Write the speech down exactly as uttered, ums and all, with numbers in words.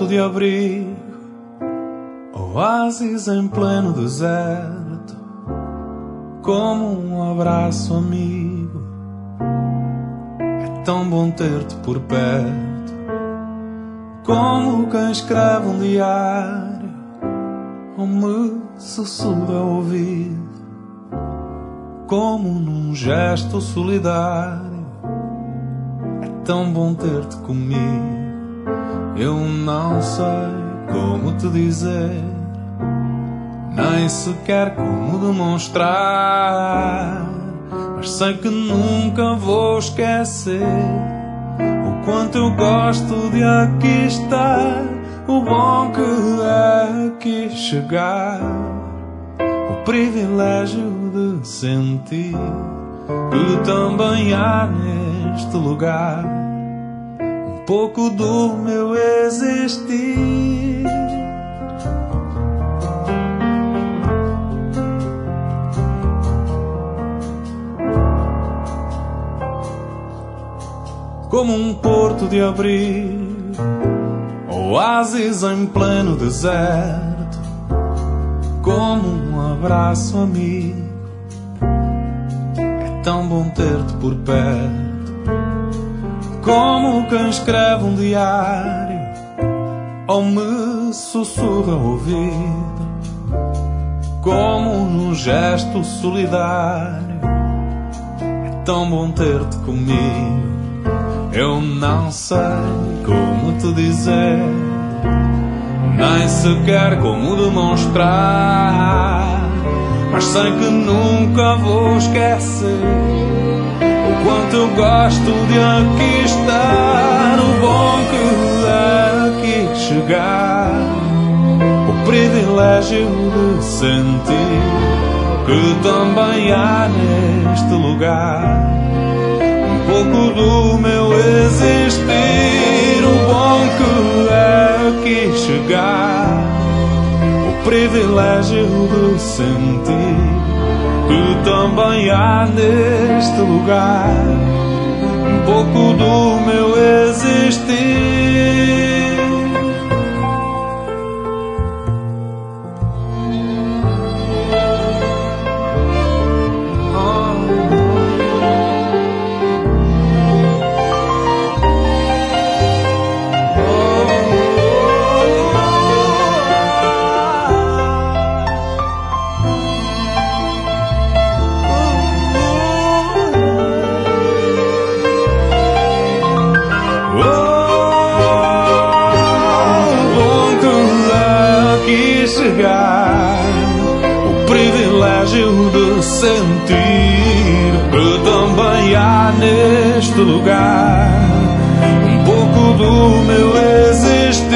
porto de abrigo, oásis em pleno deserto, como um abraço amigo. É tão bom ter-te por perto, como quem escreve um diário ou me sussurra ao ouvido, como num gesto solidário. É tão bom ter-te comigo. Eu não sei como te dizer, nem sequer como demonstrar, mas sei que nunca vou esquecer o quanto eu gosto de aqui estar, o bom que é aqui chegar, o privilégio de sentir que também há neste lugar um pouco do meu existir. Como um porto de abrigo, oásis em pleno deserto, como um abraço amigo. É tão bom ter-te por perto, como quem escreve um diário ou me sussurra ao ouvido, como num gesto solidário. É tão bom ter-te comigo. Eu não sei como te dizer, nem sequer como demonstrar, mas sei que nunca vou esquecer o quanto eu gosto de aqui estar, o bom que é aqui chegar, o privilégio de sentir que também há neste lugar um pouco do meu existir, o bom que é aqui chegar, o privilégio de sentir que também há neste lugar um pouco do meu existir. O privilégio de sentir que também há neste lugar um pouco do meu existir.